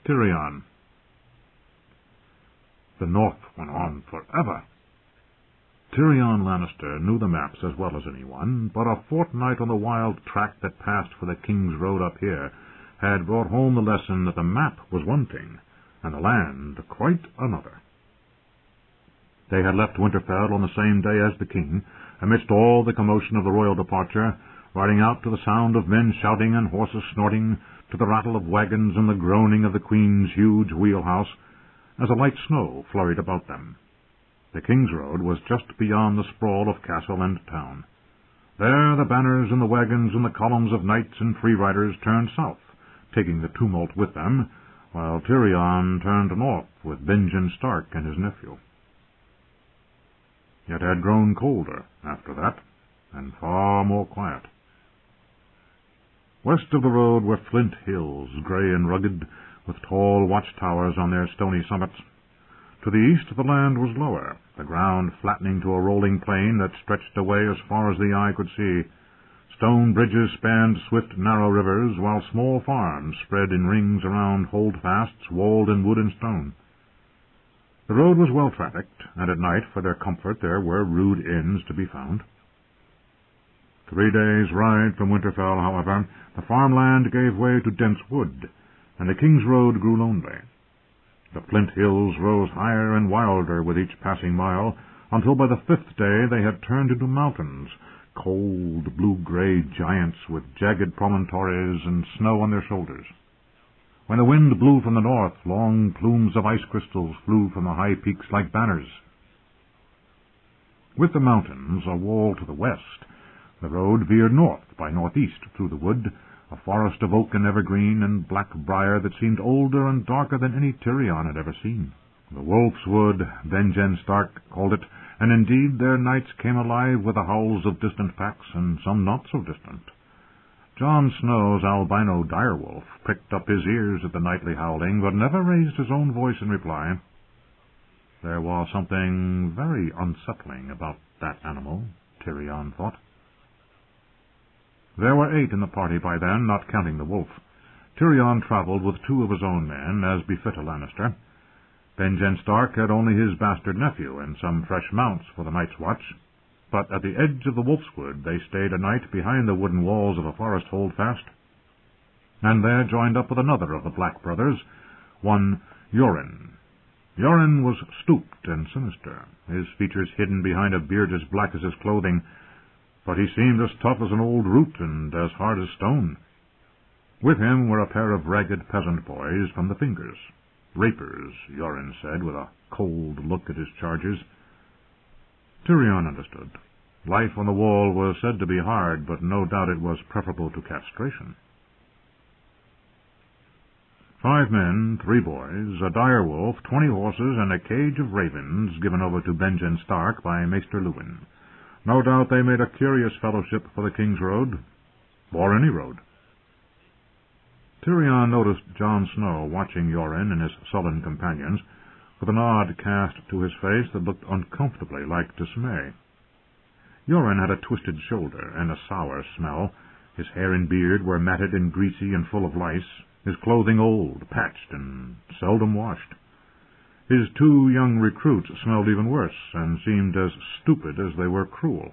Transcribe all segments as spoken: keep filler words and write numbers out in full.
Tyrion. The North went on forever. Tyrion Lannister knew the maps as well as anyone, but a fortnight on the wild track that passed for the King's Road up here had brought home the lesson that the map was one thing, and the land quite another. They had left Winterfell on the same day as the king, amidst all the commotion of the royal departure, riding out to the sound of men shouting and horses snorting, to the rattle of wagons and the groaning of the Queen's huge wheelhouse, as a light snow flurried about them. The King's Road was just beyond the sprawl of castle and town. There the banners and the wagons and the columns of knights and free-riders turned south, taking the tumult with them, while Tyrion turned north with Benjen Stark and his nephew. It had grown colder after that, and far more quiet. West of the road were flint hills, grey and rugged, with tall watchtowers on their stony summits. To the east the land was lower, the ground flattening to a rolling plain that stretched away as far as the eye could see. Stone bridges spanned swift, narrow rivers, while small farms spread in rings around holdfasts walled in wood and stone. The road was well trafficked, and at night, for their comfort, there were rude inns to be found. Three days' ride from Winterfell, however, the farmland gave way to dense wood, and the King's Road grew lonely. The flint hills rose higher and wilder with each passing mile, until by the fifth day they had turned into mountains, cold, blue-gray giants with jagged promontories and snow on their shoulders. When the wind blew from the north, long plumes of ice crystals flew from the high peaks like banners. With the mountains a wall to the west, the road veered north by northeast through the wood, a forest of oak and evergreen and black briar that seemed older and darker than any Tyrion had ever seen. The Wolf's Wood, Benjen Stark called it, and indeed their nights came alive with the howls of distant packs, and some not so distant. Jon Snow's albino direwolf pricked up his ears at the nightly howling, but never raised his own voice in reply. There was something very unsettling about that animal, Tyrion thought. There were eight in the party by then, not counting the wolf. Tyrion travelled with two of his own men, as befit a Lannister. Benjen Stark had only his bastard nephew and some fresh mounts for the night's watch, but at the edge of the Wolf's Wood they stayed a night behind the wooden walls of a forest holdfast, and there joined up with another of the Black brothers, one Yoren. Yoren was stooped and sinister, his features hidden behind a beard as black as his clothing, but he seemed as tough as an old root and as hard as stone. With him were a pair of ragged peasant boys from the Fingers. Rapers, Yoren said, with a cold look at his charges. Tyrion understood. Life on the wall was said to be hard, but no doubt it was preferable to castration. Five men, three boys, a dire wolf, twenty horses, and a cage of ravens given over to Benjen Stark by Maester Luwin. No doubt they made a curious fellowship for the King's Road, or any road. Tyrion noticed Jon Snow watching Yoren and his sullen companions, with an odd cast to his face that looked uncomfortably like dismay. Yoren had a twisted shoulder and a sour smell. His hair and beard were matted and greasy and full of lice, his clothing old, patched, and seldom washed. His two young recruits smelled even worse, and seemed as stupid as they were cruel.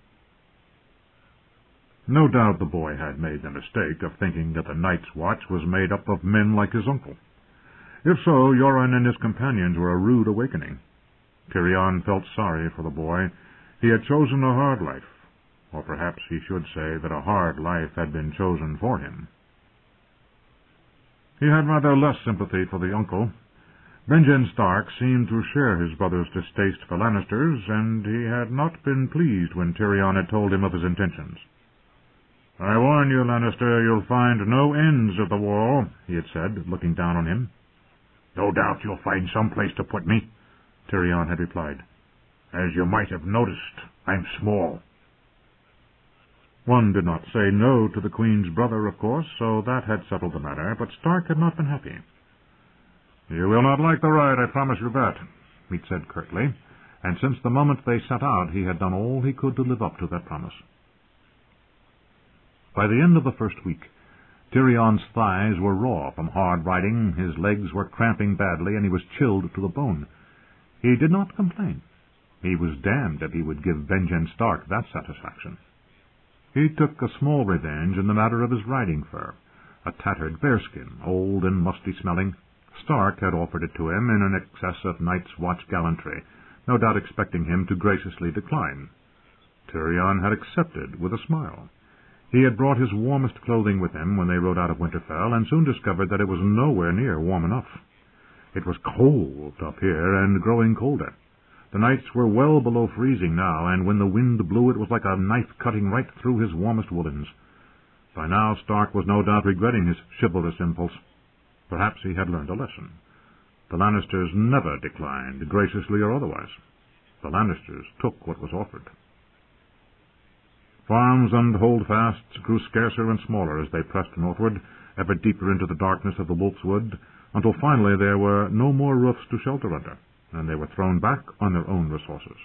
No doubt the boy had made the mistake of thinking that the night's watch was made up of men like his uncle. If so, Yoren and his companions were a rude awakening. Tyrion felt sorry for the boy. He had chosen a hard life, or perhaps he should say that a hard life had been chosen for him. He had rather less sympathy for the uncle. Benjen Stark seemed to share his brother's distaste for Lannisters, and he had not been pleased when Tyrion had told him of his intentions. "I warn you, Lannister, you'll find no ends at the wall," he had said, looking down on him. "No doubt you'll find some place to put me," Tyrion had replied. "As you might have noticed, I'm small." One did not say no to the Queen's brother, of course, so that had settled the matter, but Stark had not been happy. "You will not like the ride, I promise you that," he said curtly, and since the moment they set out he had done all he could to live up to that promise. By the end of the first week, Tyrion's thighs were raw from hard riding, his legs were cramping badly, and he was chilled to the bone. He did not complain. He was damned if he would give Benjen Stark that satisfaction. He took a small revenge in the matter of his riding fur, a tattered bearskin, old and musty-smelling. Stark had offered it to him in an excess of Night's Watch gallantry, no doubt expecting him to graciously decline. Tyrion had accepted with a smile. He had brought his warmest clothing with him when they rode out of Winterfell, and soon discovered that it was nowhere near warm enough. It was cold up here, and growing colder. The nights were well below freezing now, and when the wind blew it was like a knife cutting right through his warmest woolens. By now Stark was no doubt regretting his chivalrous impulse. Perhaps he had learned a lesson. The Lannisters never declined, graciously or otherwise. The Lannisters took what was offered. Farms and holdfasts grew scarcer and smaller as they pressed northward, ever deeper into the darkness of the Wolf's Wood, until finally there were no more roofs to shelter under, and they were thrown back on their own resources.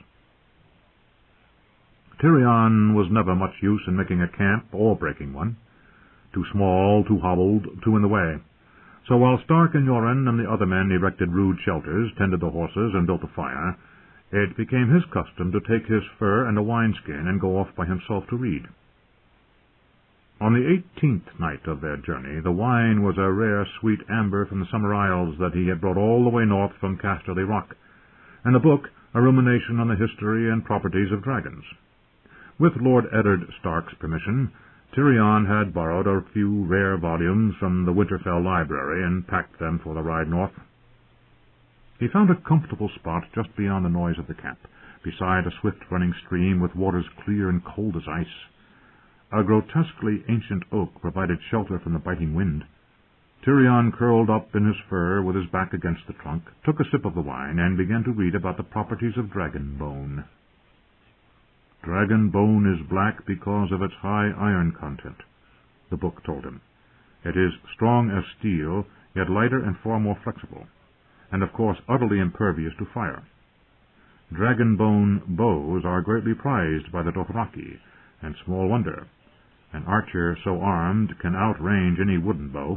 Tyrion was never much use in making a camp or breaking one. Too small, too hobbled, too in the way. So while Stark and Yoren and the other men erected rude shelters, tended the horses, and built a fire, it became his custom to take his fur and a wineskin and go off by himself to read. On the eighteenth night of their journey, the wine was a rare sweet amber from the Summer Isles that he had brought all the way north from Casterly Rock, and the book a rumination on the history and properties of dragons. With Lord Eddard Stark's permission, Tyrion had borrowed a few rare volumes from the Winterfell library and packed them for the ride north. He found a comfortable spot just beyond the noise of the camp, beside a swift-running stream with waters clear and cold as ice. A grotesquely ancient oak provided shelter from the biting wind. Tyrion curled up in his fur with his back against the trunk, took a sip of the wine, and began to read about the properties of dragon bone. Dragon bone is black because of its high iron content, the book told him. It is strong as steel, yet lighter and far more flexible, and of course utterly impervious to fire. Dragon bone bows are greatly prized by the Dothraki, and small wonder. An archer so armed can outrange any wooden bow.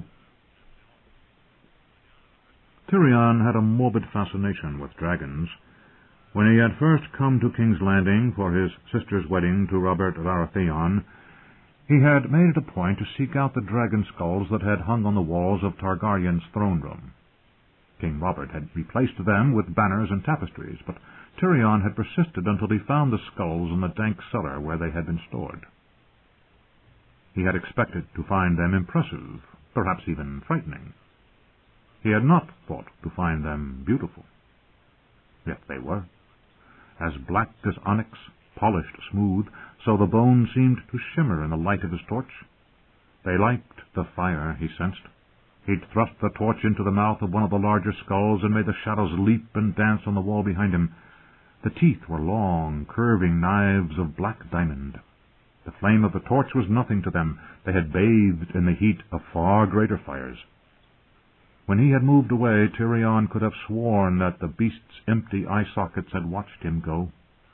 Tyrion had a morbid fascination with dragons. When he had first come to King's Landing for his sister's wedding to Robert Baratheon, he had made it a point to seek out the dragon skulls that had hung on the walls of Targaryen's throne room. King Robert had replaced them with banners and tapestries, but Tyrion had persisted until he found the skulls in the dank cellar where they had been stored. He had expected to find them impressive, perhaps even frightening. He had not thought to find them beautiful. Yet they were. As black as onyx, polished smooth, so the bones seemed to shimmer in the light of his torch. They liked the fire, he sensed. He'd thrust the torch into the mouth of one of the larger skulls and made the shadows leap and dance on the wall behind him. The teeth were long, curving knives of black diamond. The flame of the torch was nothing to them. They had bathed in the heat of far greater fires. When he had moved away, Tyrion could have sworn that the beast's empty eye sockets had watched him go.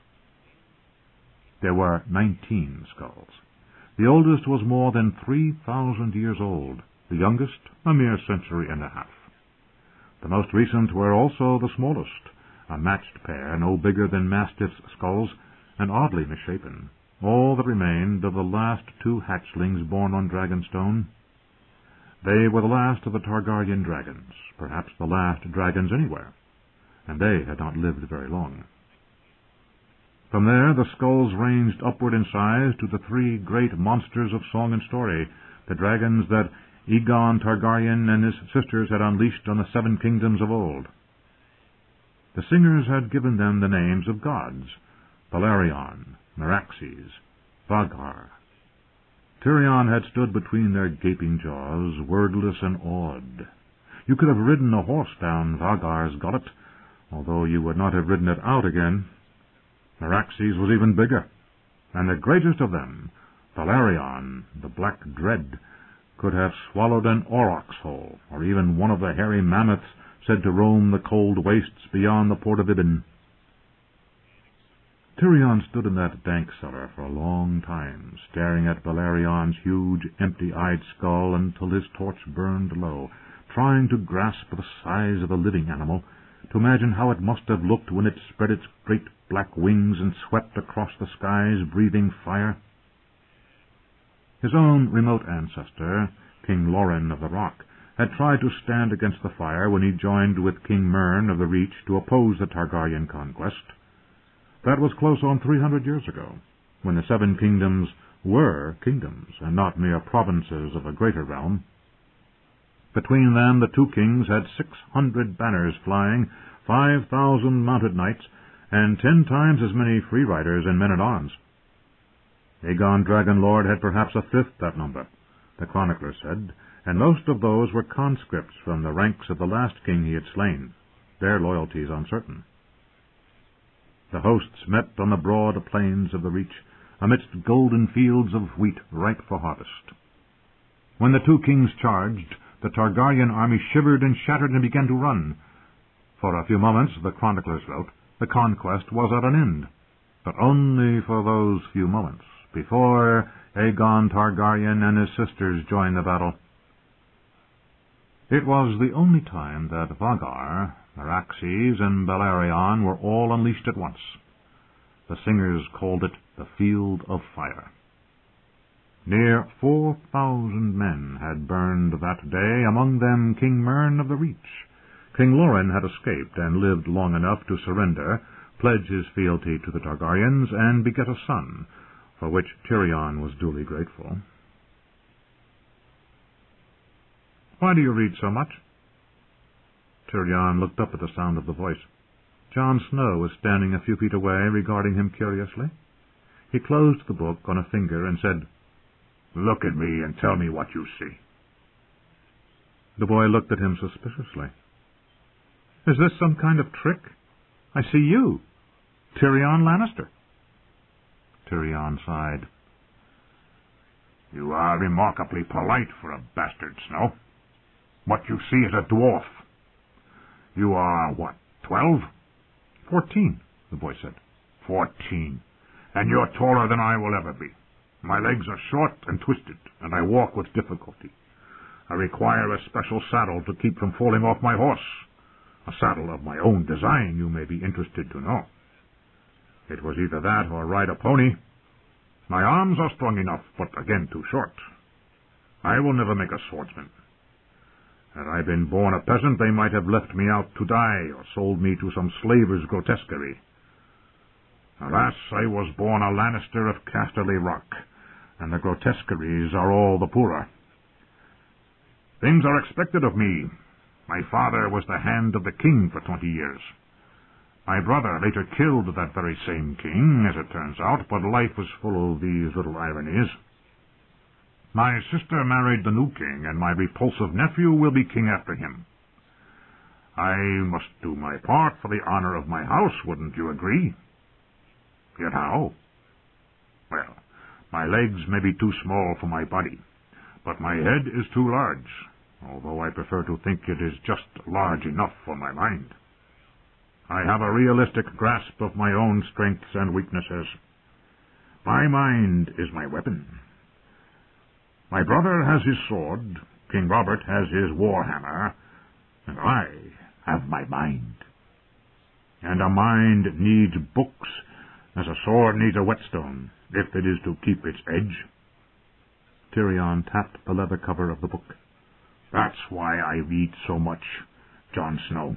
There were nineteen skulls. The oldest was more than three thousand years old, the youngest a mere century and a half. The most recent were also the smallest, a matched pair, no bigger than mastiff's skulls, and oddly misshapen, all that remained of the last two hatchlings born on Dragonstone. They were the last of the Targaryen dragons, perhaps the last dragons anywhere, and they had not lived very long. From there the skulls ranged upward in size to the three great monsters of song and story, the dragons that Aegon Targaryen and his sisters had unleashed on the seven kingdoms of old. The singers had given them the names of gods, Balerion, Meraxes, Vhagar. Tyrion had stood between their gaping jaws, wordless and awed. You could have ridden a horse down Vhagar's gullet, although you would not have ridden it out again. Meraxes was even bigger, and the greatest of them, Balerion, the Black Dread, could have swallowed an aurochs whole, or even one of the hairy mammoths said to roam the cold wastes beyond the port of Ibn. Tyrion stood in that dank cellar for a long time, staring at Balarion's huge, empty-eyed skull until his torch burned low, trying to grasp the size of the living animal, to imagine how it must have looked when it spread its great black wings and swept across the skies, breathing fire. His own remote ancestor, King Loren of the Rock, had tried to stand against the fire when he joined with King Mern of the Reach to oppose the Targaryen conquest. That was close on three hundred years ago, when the Seven Kingdoms were kingdoms, and not mere provinces of a greater realm. Between them the two kings had six hundred banners flying, five thousand mounted knights, and ten times as many free riders and men-at-arms. Aegon Dragonlord had perhaps a fifth that number, the chronicler said, and most of those were conscripts from the ranks of the last king he had slain, their loyalties uncertain. The hosts met on the broad plains of the Reach, amidst golden fields of wheat ripe for harvest. When the two kings charged, the Targaryen army shivered and shattered and began to run. For a few moments, the chroniclers wrote, the conquest was at an end, but only for those few moments, before Aegon Targaryen and his sisters joined the battle. It was the only time that Vhagar, Meraxes, and Balerion were all unleashed at once. The singers called it the Field of Fire. Near four thousand men had burned that day, among them King Mern of the Reach. King Loren had escaped and lived long enough to surrender, pledge his fealty to the Targaryens, and beget a son, for which Tyrion was duly grateful. "Why do you read so much?" Tyrion looked up at the sound of the voice. Jon Snow was standing a few feet away, regarding him curiously. He closed the book on a finger and said, "Look at me and tell me what you see." The boy looked at him suspiciously. "Is this some kind of trick? I see you, Tyrion Lannister." Tyrion sighed. "You are remarkably polite for a bastard, Snow. What you see is a dwarf. You are, what, twelve?" Fourteen, the boy said. Fourteen. And you're taller than I will ever be. My legs are short and twisted, and I walk with difficulty. I require a special saddle to keep from falling off my horse. A saddle of my own design, you may be interested to know. It was either that or ride a pony. My arms are strong enough, but again too short. I will never make a swordsman. Had I been born a peasant, they might have left me out to die, or sold me to some slaver's grotesquerie. Alas, I was born a Lannister of Casterly Rock, and the grotesqueries are all the poorer. Things are expected of me. My father was the hand of the king for twenty years. My brother later killed that very same king, as it turns out, but life was full of these little ironies. My sister married the new king, and my repulsive nephew will be king after him. I must do my part for the honor of my house, wouldn't you agree? Yet how? Well, my legs may be too small for my body, but my head is too large, although I prefer to think it is just large enough for my mind. I have a realistic grasp of my own strengths and weaknesses. My mind is my weapon. My brother has his sword, King Robert has his war hammer, and I have my mind. And a mind needs books, as a sword needs a whetstone, if it is to keep its edge. Tyrion tapped the leather cover of the book. That's why I read so much, Jon Snow.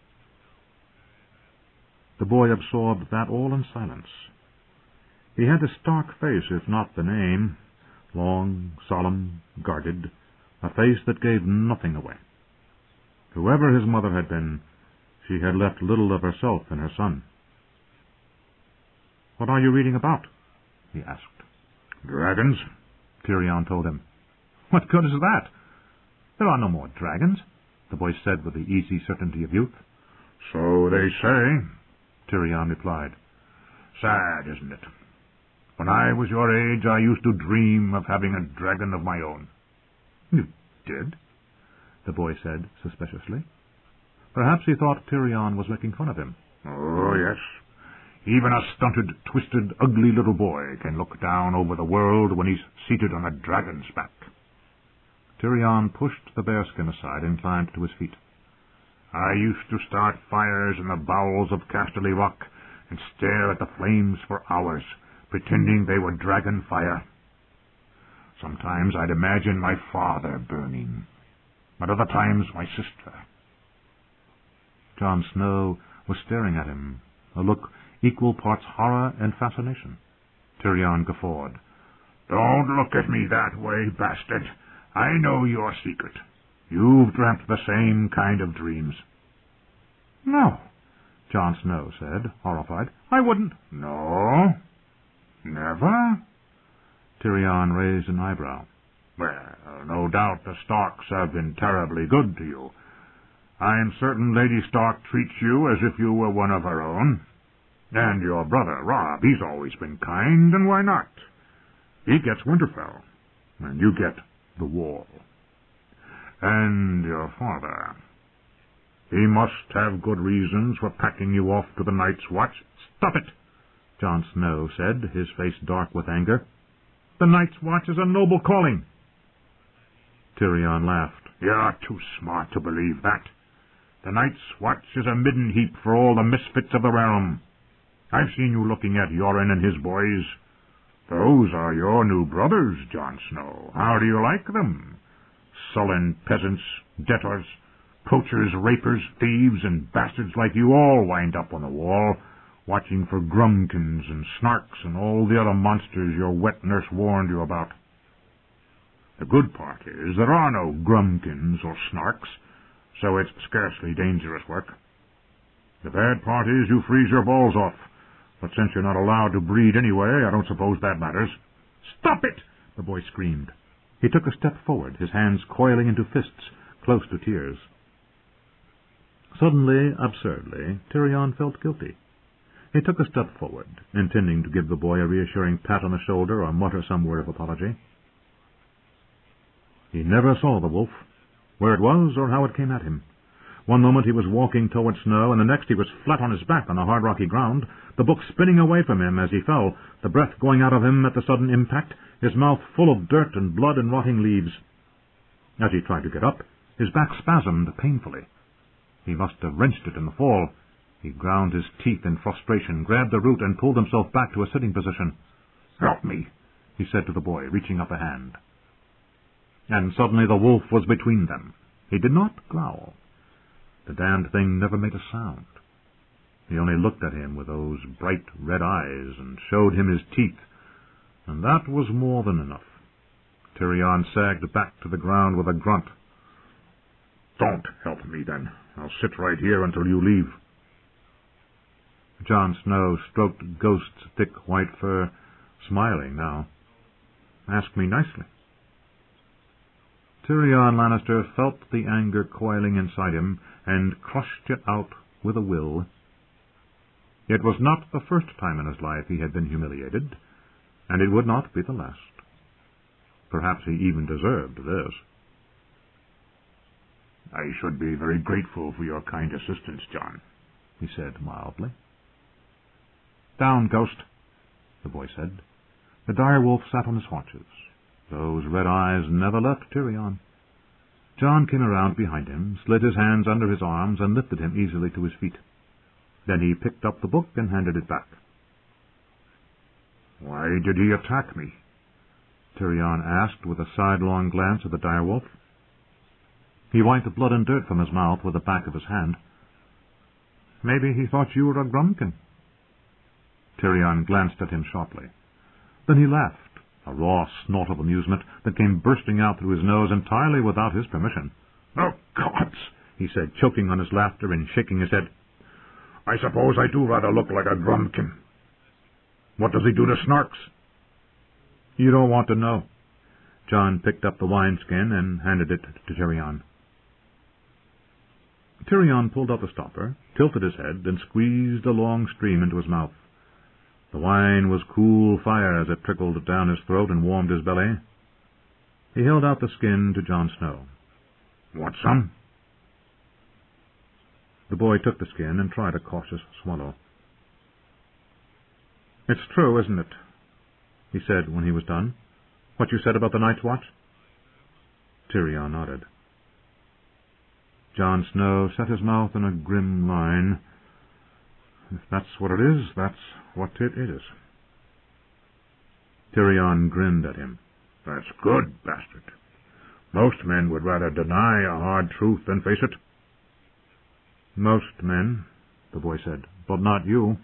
The boy absorbed that all in silence. He had a stark face, if not the name, long, solemn, guarded, a face that gave nothing away. Whoever his mother had been, she had left little of herself in her son. "What are you reading about?" he asked. "Dragons," Tyrion told him. "What good is that? There are no more dragons," the boy said with the easy certainty of youth. "So they say," Tyrion replied. "Sad, isn't it? When I was your age, I used to dream of having a dragon of my own." "You did?" the boy said suspiciously. Perhaps he thought Tyrion was making fun of him. "Oh, yes. Even a stunted, twisted, ugly little boy can look down over the world when he's seated on a dragon's back. Tyrion pushed the bearskin aside and climbed to his feet. I used to start fires in the bowels of Casterly Rock and stare at the flames for hours, pretending they were dragon fire. Sometimes I'd imagine my father burning, but other times my sister. Jon Snow was staring at him, a look equal parts horror and fascination. Tyrion guffawed. Don't look at me that way, bastard. I know your secret. You've dreamt the same kind of dreams. No, Jon Snow said, horrified. I wouldn't. No? Never? Tyrion raised an eyebrow. Well, no doubt the Starks have been terribly good to you. I'm certain Lady Stark treats you as if you were one of her own. And your brother, Robb, he's always been kind, and why not? He gets Winterfell, and you get the Wall. And your father, he must have good reasons for packing you off to the Night's Watch. Stop it, Jon Snow said, his face dark with anger. The Night's Watch is a noble calling. Tyrion laughed. You're too smart to believe that. The Night's Watch is a midden heap for all the misfits of the realm. I've seen you looking at Yoren and his boys. Those are your new brothers, Jon Snow. How do you like them? Sullen peasants, debtors, poachers, rapers, thieves, and bastards like you all wind up on the Wall, watching for Grummkins and Snarks and all the other monsters your wet nurse warned you about. The good part is there are no Grummkins or Snarks, so it's scarcely dangerous work. The bad part is you freeze your balls off, but since you're not allowed to breed anyway, I don't suppose that matters. Stop it! The boy screamed. He took a step forward, his hands coiling into fists, close to tears. Suddenly, absurdly, Tyrion felt guilty. He took a step forward, intending to give the boy a reassuring pat on the shoulder or mutter some word of apology. He never saw the wolf, where it was or how it came at him. One moment he was walking toward Snow, and the next he was flat on his back on the hard rocky ground, the book spinning away from him as he fell, the breath going out of him at the sudden impact, his mouth full of dirt and blood and rotting leaves. As he tried to get up, his back spasmed painfully. He must have wrenched it in the fall. He ground his teeth in frustration, grabbed the root, and pulled himself back to a sitting position. "Help me," he said to the boy, reaching up a hand. And suddenly the wolf was between them. He did not growl. The damned thing never made a sound. He only looked at him with those bright red eyes and showed him his teeth, and that was more than enough. Tyrion sagged back to the ground with a grunt. "Don't help me, then. I'll sit right here until you leave." Jon Snow stroked Ghost's thick white fur, smiling now. "Ask me nicely." Tyrion Lannister felt the anger coiling inside him and crushed it out with a will. It was not the first time in his life he had been humiliated, and it would not be the last. Perhaps he even deserved this. "I should be very grateful for your kind assistance, Jon," he said mildly. "Down, Ghost," the boy said. The dire wolf sat on his haunches. Those red eyes never left Tyrion. Jon came around behind him, slid his hands under his arms, and lifted him easily to his feet. Then he picked up the book and handed it back. "Why did he attack me?" Tyrion asked with a sidelong glance at the dire wolf. He wiped blood and dirt from his mouth with the back of his hand. "Maybe he thought you were a Grummkin." Tyrion glanced at him sharply. Then he laughed, a raw snort of amusement that came bursting out through his nose entirely without his permission. "Oh, gods!" he said, choking on his laughter and shaking his head. "I suppose I do rather look like a Grummkin. What does he do to Snarks?" "You don't want to know." Jon picked up the wineskin and handed it to Tyrion. Tyrion pulled out the stopper, tilted his head, and squeezed a long stream into his mouth. The wine was cool fire as it trickled down his throat and warmed his belly. He held out the skin to Jon Snow. "Want some?" The boy took the skin and tried a cautious swallow. "It's true, isn't it?" he said when he was done. "What you said about the Night's Watch?" Tyrion nodded. Jon Snow set his mouth in a grim line. "If that's what it is, that's what it is." Tyrion grinned at him. "That's good, bastard. Most men would rather deny a hard truth than face it." "Most men," the boy said, "but not you."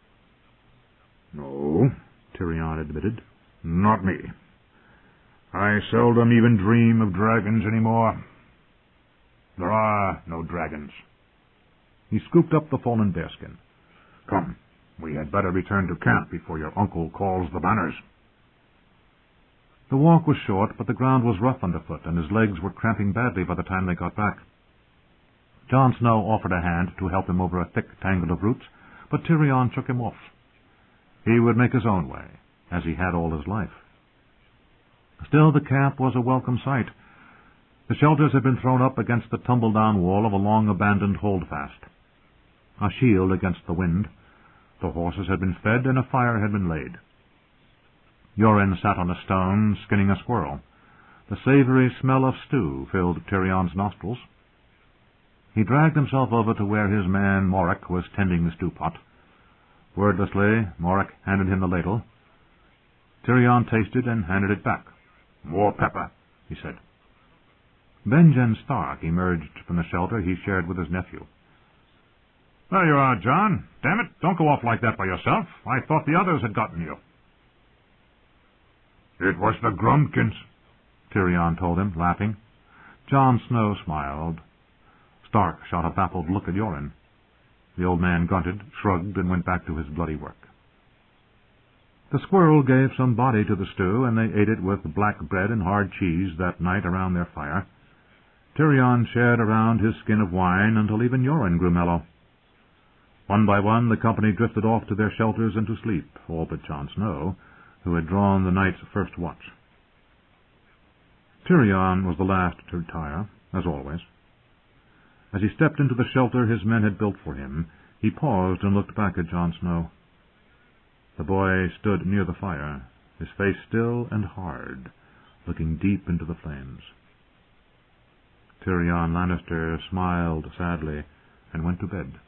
"No," Tyrion admitted, "not me. I seldom even dream of dragons anymore. There are no dragons." He scooped up the fallen bearskin. "Come, we had better return to camp before your uncle calls the banners." The walk was short, but the ground was rough underfoot, and his legs were cramping badly by the time they got back. Jon Snow offered a hand to help him over a thick tangle of roots, but Tyrion shook him off. He would make his own way, as he had all his life. Still, the camp was a welcome sight. The shelters had been thrown up against the tumble-down wall of a long-abandoned holdfast. A shield against the wind. The horses had been fed, and a fire had been laid. Yoren sat on a stone, skinning a squirrel. The savory smell of stew filled Tyrion's nostrils. He dragged himself over to where his man Morek was tending the stew-pot. Wordlessly, Morek handed him the ladle. Tyrion tasted and handed it back. "More pepper," he said. Benjen Stark emerged from the shelter he shared with his nephew. "There you are, Jon. Damn it, don't go off like that by yourself. I thought the others had gotten you." "It was the Grumpkins," Tyrion told him, laughing. Jon Snow smiled. Stark shot a baffled look at Yoren. The old man grunted, shrugged, and went back to his bloody work. The squirrel gave some body to the stew, and they ate it with black bread and hard cheese that night around their fire. Tyrion shared around his skin of wine until even Yoren grew mellow. One by one the company drifted off to their shelters and to sleep, all but Jon Snow, who had drawn the night's first watch. Tyrion was the last to retire, as always. As he stepped into the shelter his men had built for him, he paused and looked back at Jon Snow. The boy stood near the fire, his face still and hard, looking deep into the flames. Tyrion Lannister smiled sadly and went to bed.